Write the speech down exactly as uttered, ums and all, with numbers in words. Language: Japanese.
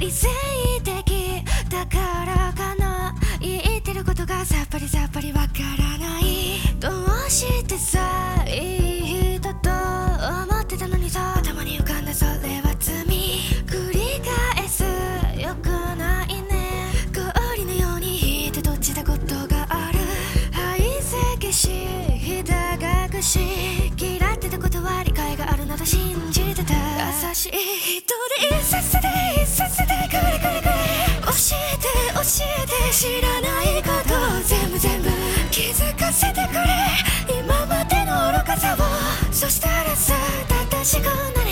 理性的だからかな、言ってることがさっぱりさっぱりわからない。どうしてさいい人と思ってたのにさ、頭に浮かんだそれは罪。繰り返すよくないね、氷のように引いて閉じたことがある。排斥しひだ隠し嫌ってたことは理解があるなど信じてた。優しい人でいさせていさせてくれくれくれ、教えて教えて知らないことを全部全部気づかせてくれ、今までの愚かさを。そしたらさ正しくな